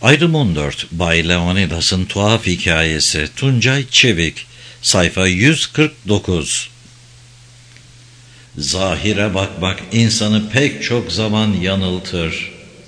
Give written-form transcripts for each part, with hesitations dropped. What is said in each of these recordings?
Ayrım 14 Bay Leonidas'ın tuhaf hikayesi. Tuncay Çevik. Sayfa 149. Zahire bakmak insanı pek çok zaman yanıltır.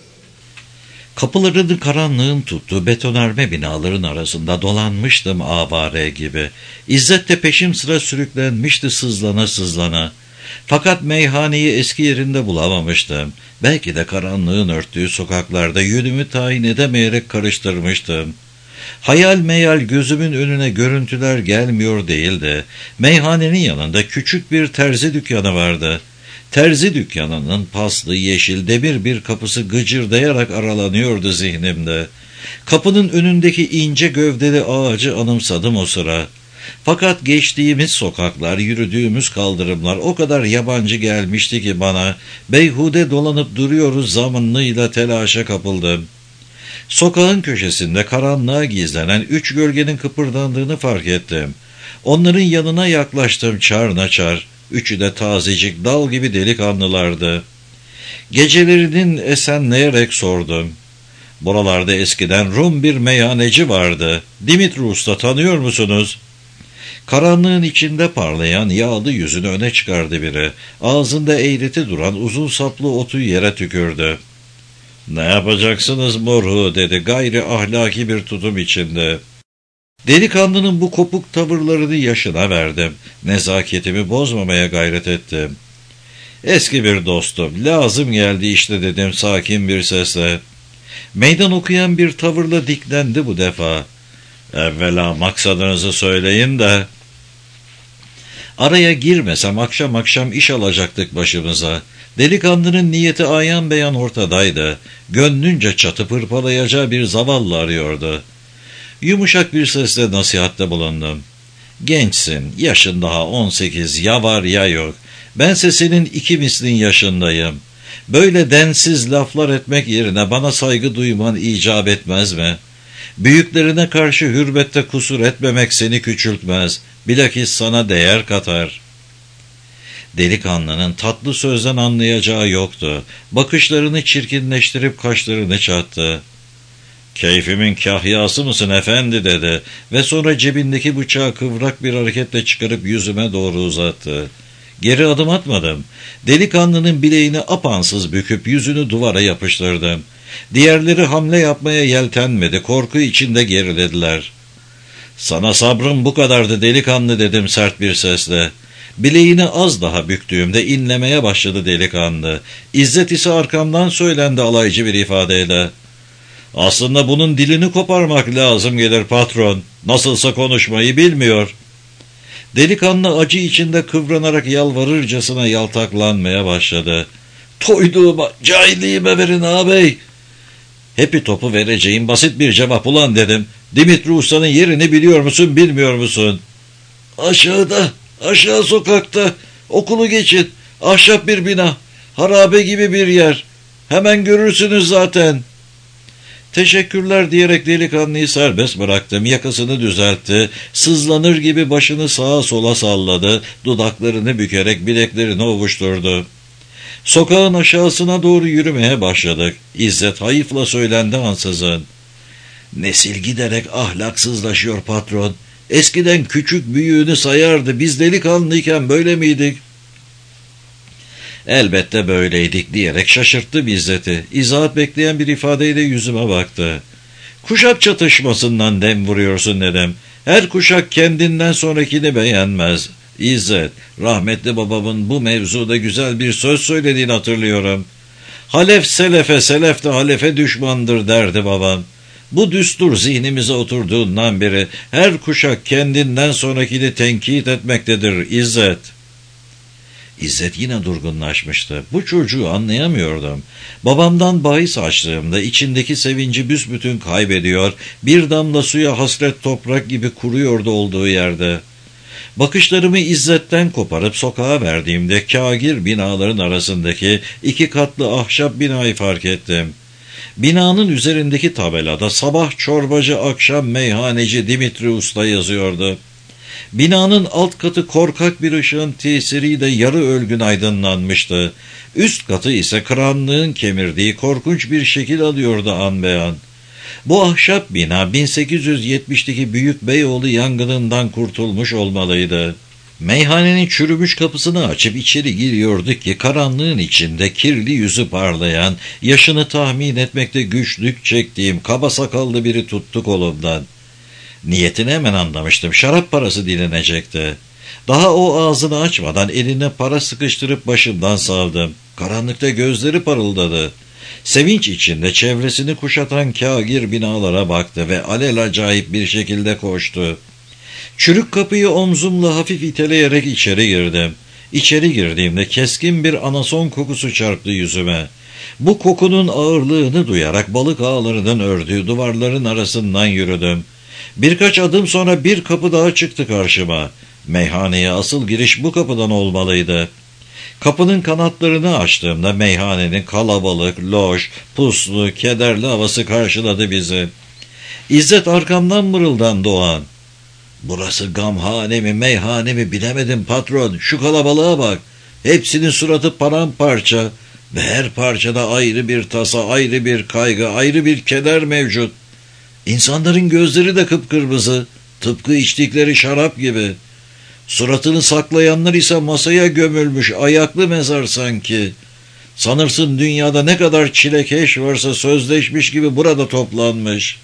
Kapılarını karanlığın tuttuğu betonarme binaların arasında dolanmıştım avare gibi. İzzet de peşim sıra sürüklenmişti sızlana sızlana. Fakat meyhaneyi eski yerinde bulamamıştım. Belki de karanlığın örttüğü sokaklarda yönümü tayin edemeyerek karıştırmıştım. Hayal meyal gözümün önüne görüntüler gelmiyor değildi. Meyhanenin yanında küçük bir terzi dükkanı vardı. Terzi dükkanının paslı yeşil demir bir kapısı gıcırdayarak aralanıyordu zihnimde. Kapının önündeki ince gövdeli ağacı anımsadım o sıra. Fakat geçtiğimiz sokaklar, yürüdüğümüz kaldırımlar o kadar yabancı gelmişti ki bana, beyhude dolanıp duruyoruz zamanlıyla telaşa kapıldım. Sokağın köşesinde karanlığa gizlenen 3 gölgenin kıpırdandığını fark ettim. Onların yanına yaklaştım çar. Üçü de tazecik dal gibi delikanlılardı. Gecelerinin esenleyerek sordum. Buralarda eskiden Rum bir meyhaneci vardı. Dimitri Usta tanıyor musunuz? Karanlığın içinde parlayan yağlı yüzünü öne çıkardı biri. Ağzında eğreti duran uzun saplı otu yere tükürdü. "Ne yapacaksınız morhu?" dedi gayri ahlaki bir tutum içinde. Delikanlının bu kopuk tavırlarını yaşına verdim. Nezaketimi bozmamaya gayret ettim. "Eski bir dostum, lazım geldi işte," dedim sakin bir sesle. Meydan okuyan bir tavırla diklendi bu defa. "Evvela maksadınızı söyleyin de." Araya girmesem akşam akşam iş alacaktık başımıza. Delikanlının niyeti ayan beyan ortadaydı. Gönlünce çatıp hırpalayacağı bir zavallı arıyordu. Yumuşak bir sesle nasihatte bulundum. "Gençsin, yaşın daha 18, ya var ya yok. Bense senin 2 mislin yaşındayım. Böyle densiz laflar etmek yerine bana saygı duyman icap etmez mi? Büyüklerine karşı hürmette kusur etmemek seni küçültmez, bilakis sana değer katar." Delikanlının tatlı sözden anlayacağı yoktu. Bakışlarını çirkinleştirip kaşlarını çattı. "Keyfimin kahyası mısın efendi?" dedi ve sonra cebindeki bıçağı kıvrak bir hareketle çıkarıp yüzüme doğru uzattı. Geri adım atmadım. Delikanlının bileğini apansız büküp yüzünü duvara yapıştırdım. Diğerleri hamle yapmaya yeltenmedi, korku içinde gerilediler. "Sana sabrım bu kadardı delikanlı," dedim sert bir sesle. Bileğini az daha büktüğümde inlemeye başladı delikanlı. İzzet ise arkamdan söylendi alaycı bir ifadeyle. "Aslında bunun dilini koparmak lazım gelir patron. Nasılsa konuşmayı bilmiyor." Delikanlı acı içinde kıvranarak yalvarırcasına yaltaklanmaya başladı. "Toyduğuma, cahilliğime verin ağabey." "Hepi topu vereceğim basit bir cevap ulan," dedim. "Dimitri Usta'nın yerini biliyor musun, bilmiyor musun?" "Aşağıda, aşağı sokakta. Okulu geçin. Ahşap bir bina. Harabe gibi bir yer. Hemen görürsünüz zaten." "Teşekkürler," diyerek delikanlıyı serbest bıraktım. Yakasını düzeltti. Sızlanır gibi başını sağa sola salladı. Dudaklarını bükerek bileklerini ovuşturdu. Sokağın aşağısına doğru yürümeye başladık. İzzet hayıfla söylendi ansızın. "Nesil giderek ahlaksızlaşıyor patron. Eskiden küçük büyüğünü sayardı. Biz delikanlıyken böyle miydik?" "Elbette böyleydik," diyerek şaşırttı İzzet'i. İzahat bekleyen bir ifadeyle yüzüme baktı. "Kuşak çatışmasından dem vuruyorsun," dedim. "Her kuşak kendinden sonrakini beğenmez." "İzzet, rahmetli babamın bu mevzuda güzel bir söz söylediğini hatırlıyorum. Halef selefe, selef de halefe düşmandır," derdi babam. Bu düstur zihnimize oturduğundan beri her kuşak kendinden sonrakini tenkit etmektedir İzzet. İzzet yine durgunlaşmıştı. Bu çocuğu anlayamıyordum. Babamdan bahis açtığımda içindeki sevinci büsbütün kaybediyor, bir damla suya hasret toprak gibi kuruyordu olduğu yerde. Bakışlarımı İzzet'ten koparıp sokağa verdiğimde kâgir binaların arasındaki 2 katlı ahşap binayı fark ettim. Binanın üzerindeki tabelada sabah çorbacı, akşam meyhaneci Dimitri Usta yazıyordu. Binanın alt katı korkak bir ışığın tesiriyle yarı ölgün aydınlanmıştı. Üst katı ise karanlığın kemirdiği korkunç bir şekil alıyordu an be an. Bu ahşap bina 1870'teki Büyük Beyoğlu yangınından kurtulmuş olmalıydı. Meyhanenin çürümüş kapısını açıp içeri giriyorduk ki karanlığın içinde kirli yüzü parlayan, yaşını tahmin etmekte güçlük çektiğim kaba sakallı biri tuttu kolumdan. Niyetini hemen anlamıştım. Şarap parası dilenecekti. Daha o ağzını açmadan eline para sıkıştırıp başımdan savdım. Karanlıkta gözleri parıldadı. Sevinç içinde çevresini kuşatan kâgir binalara baktı ve alelacayip bir şekilde koştu. Çürük kapıyı omzumla hafif iteleyerek içeri girdim. İçeri girdiğimde keskin bir anason kokusu çarptı yüzüme. Bu kokunun ağırlığını duyarak balık ağlarının ördüğü duvarların arasından yürüdüm. Birkaç adım sonra bir kapı daha çıktı karşıma. Meyhaneye asıl giriş bu kapıdan olmalıydı. Kapının kanatlarını açtığımda meyhanenin kalabalık, loş, puslu, kederli havası karşıladı bizi. İzzet arkamdan mırıldandı o an. "Burası gamhane mi, meyhane mi bilemedim patron. Şu kalabalığa bak. Hepsinin suratı paramparça ve her parçada ayrı bir tasa, ayrı bir kaygı, ayrı bir keder mevcut. İnsanların gözleri de kıpkırmızı, tıpkı içtikleri şarap gibi. Suratını saklayanlar ise masaya gömülmüş, ayaklı mezar sanki. Sanırsın dünyada ne kadar çilekeş varsa sözleşmiş gibi burada toplanmış."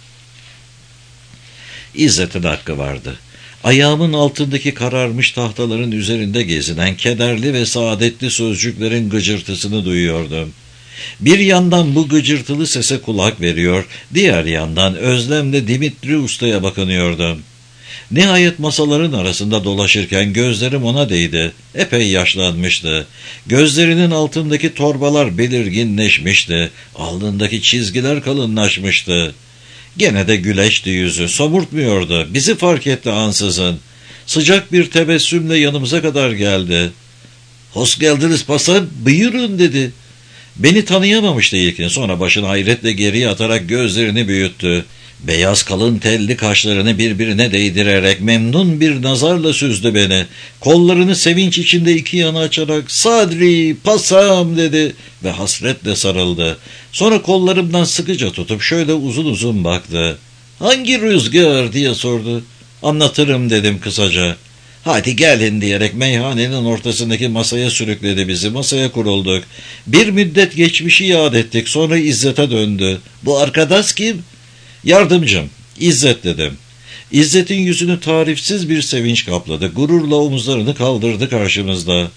İzzet'in hakkı vardı. Ayağımın altındaki kararmış tahtaların üzerinde gezinen kederli ve saadetli sözcüklerin gıcırtısını duyuyordum. Bir yandan bu gıcırtılı sese kulak veriyor, diğer yandan özlemle Dimitri Usta'ya bakınıyordum. Nihayet masaların arasında dolaşırken gözlerim ona değdi. Epey yaşlanmıştı. Gözlerinin altındaki torbalar belirginleşmişti. Alnındaki çizgiler kalınlaşmıştı. Gene de güleçti yüzü, somurtmuyordu. Bizi fark etti ansızın. Sıcak bir tebessümle yanımıza kadar geldi. "Hoş geldiniz pasam, buyurun" dedi. Beni tanıyamamıştı ilkin, sonra başını hayretle geriye atarak gözlerini büyüttü. Beyaz kalın telli kaşlarını birbirine değdirerek memnun bir nazarla süzdü beni. Kollarını sevinç içinde iki yana açarak "Sadri, pasam" dedi ve hasretle sarıldı. Sonra kollarımdan sıkıca tutup şöyle uzun uzun baktı. "Hangi rüzgar?" diye sordu. "Anlatırım" dedim kısaca. "Hadi gelin" diyerek meyhanenin ortasındaki masaya sürükledi bizi. Masaya kurulduk. Bir müddet geçmişi yad ettik. Sonra İzzet'e döndü. "Bu arkadaş kim?" "Yardımcım, İzzet" dedim. İzzet'in yüzünü tarifsiz bir sevinç kapladı. Gururla omuzlarını kaldırdı karşımızda.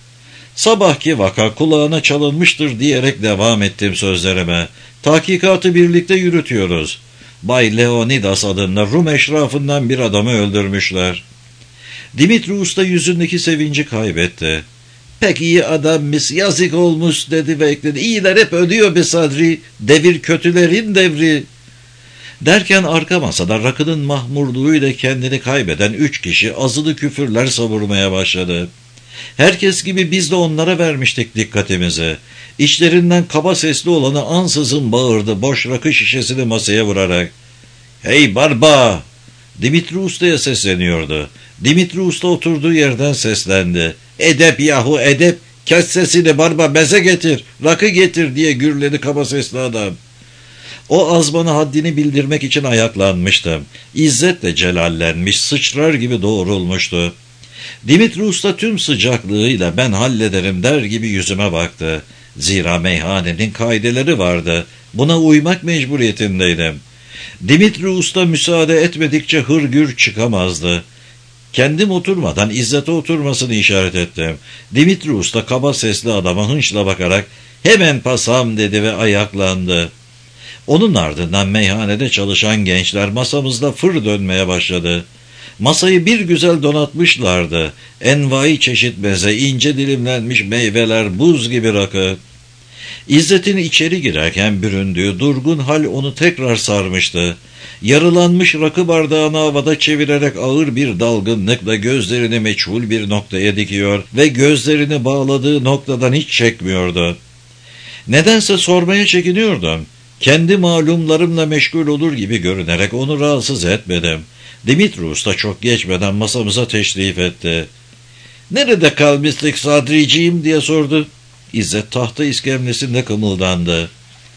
"Sabahki vaka kulağına çalınmıştır" diyerek devam ettim sözlerime. "Tahkikatı birlikte yürütüyoruz. Bay Leonidas adında Rum eşrafından bir adamı öldürmüşler." Dimitri Usta yüzündeki sevinci kaybetti. "Pek iyi adammış, yazık olmuş" dedi ve ekledi. "İyiler hep ölüyor be Sadri, devir kötülerin devri." Derken arka masada rakının mahmurluğuyla kendini kaybeden 3 kişi azılı küfürler savurmaya başladı. Herkes gibi biz de onlara vermiştik dikkatimizi. İçlerinden kaba sesli olanı ansızın bağırdı, boş rakı şişesini masaya vurarak. "Hey barba!" Dimitri Usta'ya sesleniyordu. Dimitri Usta oturduğu yerden seslendi. "Edep yahu edep! Kes sesini barba, meze getir, rakı getir" diye gürledi kaba sesli adam. O az bana haddini bildirmek için ayaklanmıştım. İzzet de celallenmiş, sıçrar gibi doğrulmuştu. Dimitri Usta tüm sıcaklığıyla "Ben hallederim" der gibi yüzüme baktı. Zira meyhanenin kaideleri vardı. Buna uymak mecburiyetindeydim. Dimitri Usta müsaade etmedikçe hırgür çıkamazdı. Kendim oturmadan İzzet'e oturmasını işaret ettim. Dimitri Usta kaba sesli adama hınçla bakarak "Hemen pasam" dedi ve ayaklandı. Onun ardından meyhanede çalışan gençler masamızda fır dönmeye başladı. Masayı bir güzel donatmışlardı. Envai çeşit meze, ince dilimlenmiş meyveler, buz gibi rakı. İzzet'in içeri girerken büründüğü durgun hal onu tekrar sarmıştı. Yarılanmış rakı bardağını havada çevirerek ağır bir dalgınlıkla gözlerini meçhul bir noktaya dikiyor ve gözlerini bağladığı noktadan hiç çekmiyordu. Nedense sormaya çekiniyordum. Kendi malumlarımla meşgul olur gibi görünerek onu rahatsız etmedim. Dimitri Usta çok geçmeden masamıza teşrif etti. "Nerede kalmıştık Sadriciğim?" diye sordu. İzzet tahta iskemlesinde kımıldandı.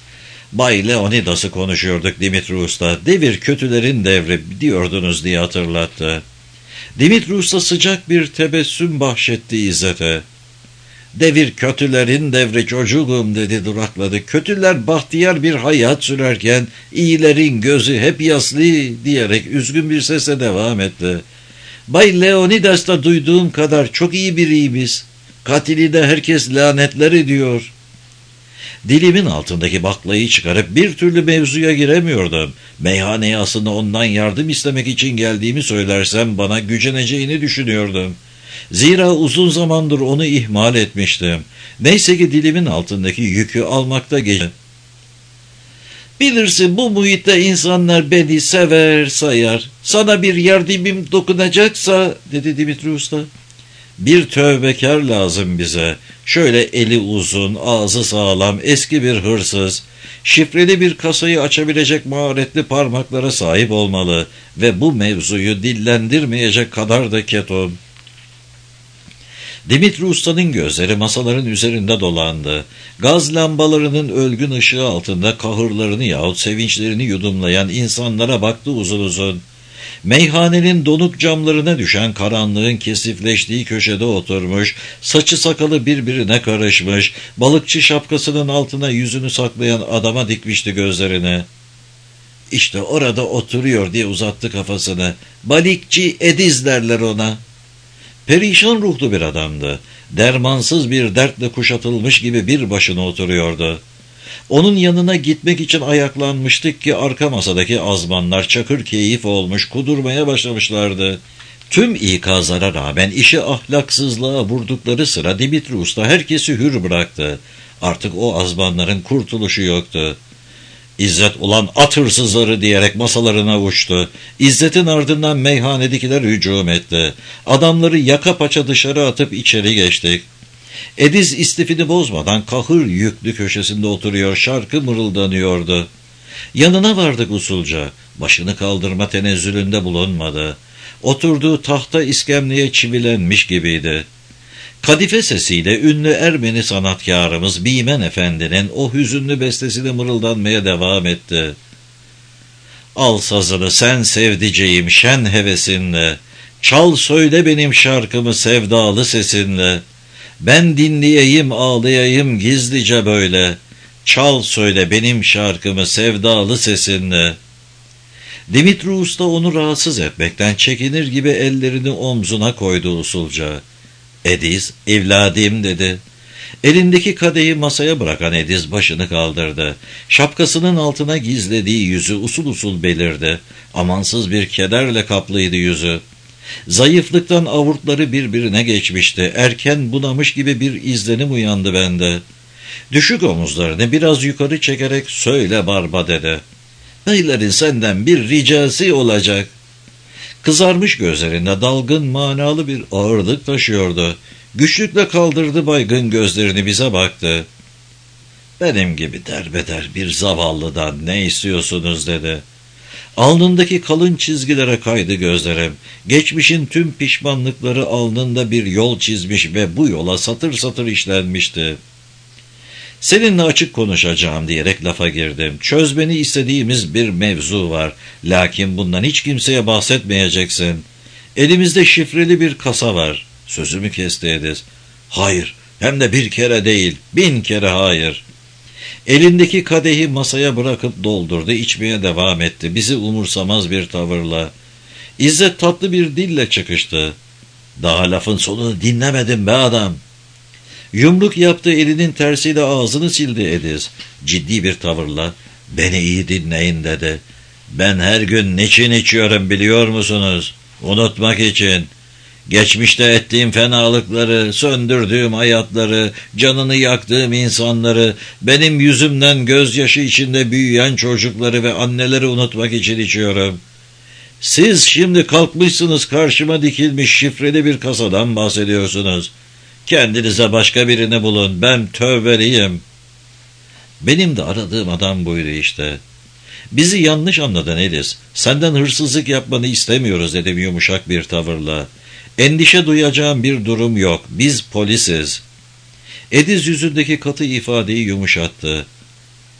Bay Leonidas'ı konuşuyorduk Dimitri Usta. Devir kötülerin devri diyordunuz diye hatırlattı. Dimitri Usta sıcak bir tebessüm bahşetti İzzet'e. Devir kötülerin devri çocuğum dedi, durakladı. Kötüler bahtiyar bir hayat sürerken iyilerin gözü hep yaslı diyerek üzgün bir sesle devam etti. Bay Leonidas'ta duyduğum kadar çok iyi biriymiş. Katili de herkes lanetler ediyor. Dilimin altındaki baklayı çıkarıp bir türlü mevzuya giremiyordum. Meyhaneye aslında ondan yardım istemek için geldiğimi söylersem bana güceneceğini düşünüyordum. Zira uzun zamandır onu ihmal etmiştim. Neyse ki dilimin altındaki yükü almakta geçtim. Bilirsin bu muhitte insanlar beni sever sayar. Sana bir yardımım dokunacaksa dedi Dimitri Usta. Bir tövbekar lazım bize. Şöyle eli uzun, ağzı sağlam, eski bir hırsız, şifreli bir kasayı açabilecek maharetli parmaklara sahip olmalı ve bu mevzuyu dillendirmeyecek kadar da ketum. Dimitri Usta'nın gözleri masaların üzerinde dolandı. Gaz lambalarının ölgün ışığı altında kahırlarını yahut sevinçlerini yudumlayan insanlara baktı uzun uzun. Meyhanenin donuk camlarına düşen karanlığın kesifleştiği köşede oturmuş, saçı sakalı birbirine karışmış, balıkçı şapkasının altına yüzünü saklayan adama dikmişti gözlerini. İşte orada oturuyor diye uzattı kafasını. Balıkçı Ediz derler ona. Perişan ruhlu bir adamdı. Dermansız bir dertle kuşatılmış gibi bir başına oturuyordu. Onun yanına gitmek için ayaklanmıştık ki arka masadaki azmanlar çakır keyif olmuş, kudurmaya başlamışlardı. Tüm ikazlara rağmen işi ahlaksızlığa vurdukları sıra Dimitri Usta herkesi hür bıraktı. Artık o azmanların kurtuluşu yoktu. İzzet ulan at hırsızları diyerek masalarına uçtu. İzzet'in ardından meyhanedekiler hücum etti. Adamları yaka paça dışarı atıp içeri geçtik. Ediz istifini bozmadan kahır yüklü köşesinde oturuyor, şarkı mırıldanıyordu. Yanına vardık usulca. Başını kaldırma tenezzülünde bulunmadı. Oturduğu tahta iskemleye çivilenmiş gibiydi. Kadife sesiyle ünlü Ermeni sanatkarımız Bimen Efendi'nin o hüzünlü bestesini mırıldanmaya devam etti. Al sazını sen sevdiceğim şen hevesinle, çal söyle benim şarkımı sevdalı sesinle, ben dinleyeyim ağlayayım gizlice böyle, çal söyle benim şarkımı sevdalı sesinle. Dimitri Usta onu rahatsız etmekten çekinir gibi ellerini omzuna koydu usulca. Ediz, evladım dedi. Elindeki kadehi masaya bırakan Ediz başını kaldırdı. Şapkasının altına gizlediği yüzü usul usul belirdi. Amansız bir kederle kaplıydı yüzü. Zayıflıktan avurtları birbirine geçmişti. Erken bunamış gibi bir izlenim uyandı bende. Düşük omuzlarını biraz yukarı çekerek söyle barba dedi. Beylerin senden bir ricası olacak. Kızarmış gözlerinde dalgın manalı bir ağırlık taşıyordu. Güçlükle kaldırdı baygın gözlerini bize baktı. Benim gibi derbeder bir zavallıdan ne istiyorsunuz dedi. Alnındaki kalın çizgilere kaydı gözlerim. Geçmişin tüm pişmanlıkları alnında bir yol çizmiş ve bu yola satır satır işlenmişti. Seninle açık konuşacağım diyerek lafa girdim. Çözmeni istediğimiz bir mevzu var. Lakin bundan hiç kimseye bahsetmeyeceksin. Elimizde şifreli bir kasa var. Sözümü kesti Ediz. Hayır, hem de bir kere değil, 1000 kere hayır. Elindeki kadehi masaya bırakıp doldurdu, içmeye devam etti. Bizi umursamaz bir tavırla. İzzet tatlı bir dille çıkıştı. Daha lafın sonunu dinlemedim be adam. Yumruk yaptığı elinin tersiyle ağzını sildi Ediz. Ciddi bir tavırla, beni iyi dinleyin dedi. Ben her gün niçin içiyorum biliyor musunuz? Unutmak için. Geçmişte ettiğim fenalıkları, söndürdüğüm hayatları, canını yaktığım insanları, benim yüzümden gözyaşı içinde büyüyen çocukları ve anneleri unutmak için içiyorum. Siz şimdi kalkmışsınız karşıma dikilmiş şifreli bir kasadan bahsediyorsunuz. Kendinize başka birini bulun, ben tövbeliyim. Benim de aradığım adam buydu işte. Bizi yanlış anladın Ediz. Senden hırsızlık yapmanı istemiyoruz dedim yumuşak bir tavırla. Endişe duyacağım bir durum yok. Biz polisiz. Ediz yüzündeki katı ifadeyi yumuşattı.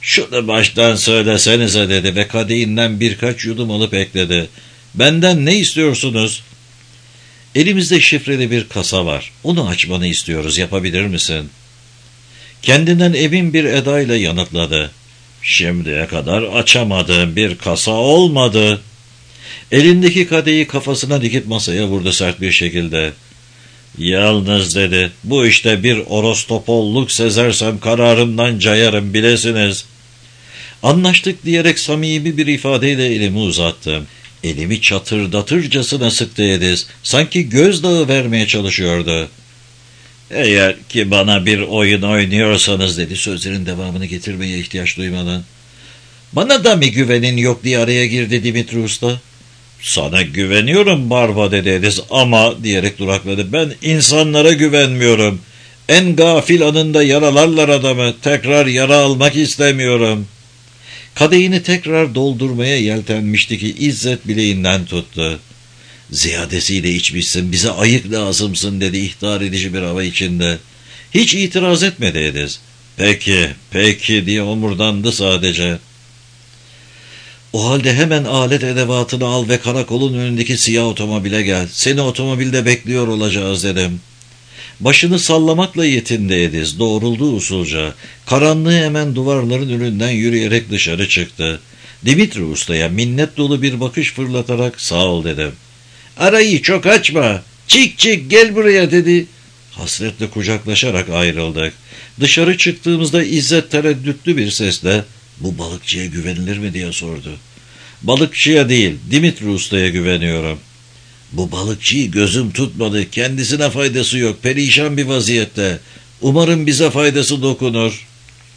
"Şunu baştan söylesenize" dedi ve kadehinden birkaç yudum alıp ekledi. "Benden ne istiyorsunuz?" "Elimizde şifreli bir kasa var. Onu açmanı istiyoruz. Yapabilir misin?" Kendinden emin bir edayla yanıtladı. "Şimdiye kadar açamadığım bir kasa olmadı." Elindeki kadehi kafasına dikip masaya vurdu sert bir şekilde. "Yalnız" dedi, "bu işte bir orostopolluk sezersem kararımdan cayarım, bilesiniz." "Anlaştık" diyerek samimi bir ifadeyle elimi uzattım. Elimi çatırdatırcasına sıktı Ediz. Sanki gözdağı vermeye çalışıyordu. "Eğer ki bana bir oyun oynuyorsanız" dedi, sözlerin devamını getirmeye ihtiyaç duymadan. "Bana da mı güvenin yok?" diye araya girdi Dimitri Usta. "Sana güveniyorum Barba" dedi Ediz, "ama" diyerek durakladı, "ben insanlara güvenmiyorum. En gafil anında yaralarlar adamı. Tekrar yara almak istemiyorum." Kadehini tekrar doldurmaya yeltenmişti ki İzzet bileğinden tuttu. "Ziyadesiyle içmişsin, bize ayık lazımsın" dedi ihtar edici bir hava içinde. Hiç itiraz etmedi Ediz. "Peki, peki" diye omurdandı sadece. "O halde hemen alet edevatını al ve karakolun önündeki siyah otomobile gel. Seni otomobilde bekliyor olacağız" dedim. Başını sallamakla yetindi Ediz, doğruldu usulca. Karanlığı hemen duvarların önünden yürüyerek dışarı çıktı. Dimitri Usta'ya minnet dolu bir bakış fırlatarak "Sağ ol" dedim. "Arayı çok açma. Çık çık gel buraya" dedi. Hasretle kucaklaşarak ayrıldık. Dışarı çıktığımızda İzzet tereddütlü bir sesle "Bu balıkçıya güvenilir mi?" diye sordu. "Balıkçıya değil, Dimitri Usta'ya güveniyorum." "Bu balıkçıyı gözüm tutmadı. Kendisine faydası yok. Perişan bir vaziyette. Umarım bize faydası dokunur."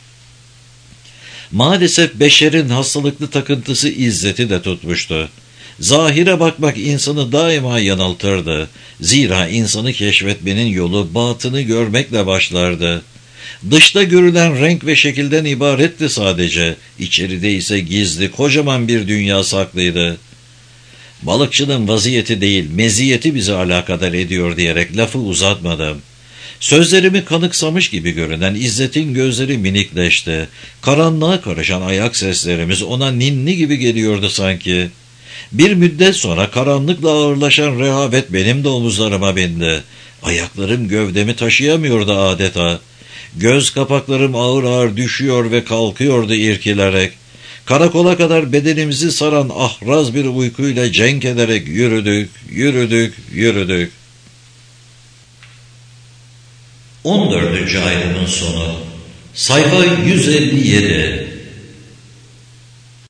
Maalesef beşerin hastalıklı takıntısı İzzet'i de tutmuştu. Zahire bakmak insanı daima yanıltırdı. Zira insanı keşfetmenin yolu batını görmekle başlardı. Dışta görülen renk ve şekilden ibaretti sadece. İçeride ise gizli, kocaman bir dünya saklıydı. "Balıkçının vaziyeti değil, meziyeti bizi alakadar ediyor" diyerek lafı uzatmadım. Sözlerimi kanıksamış gibi görünen İzzet'in gözleri minikleşti. Karanlığa karışan ayak seslerimiz ona ninni gibi geliyordu sanki. Bir müddet sonra karanlıkla ağırlaşan rehavet benim de omuzlarıma bindi. Ayaklarım gövdemi taşıyamıyordu adeta. Göz kapaklarım ağır ağır düşüyor ve kalkıyordu irkilerek. Karakola kadar bedenimizi saran ahraz bir uykuyla cenk ederek yürüdük. 14. ayrımın sonu. Sayfa 157.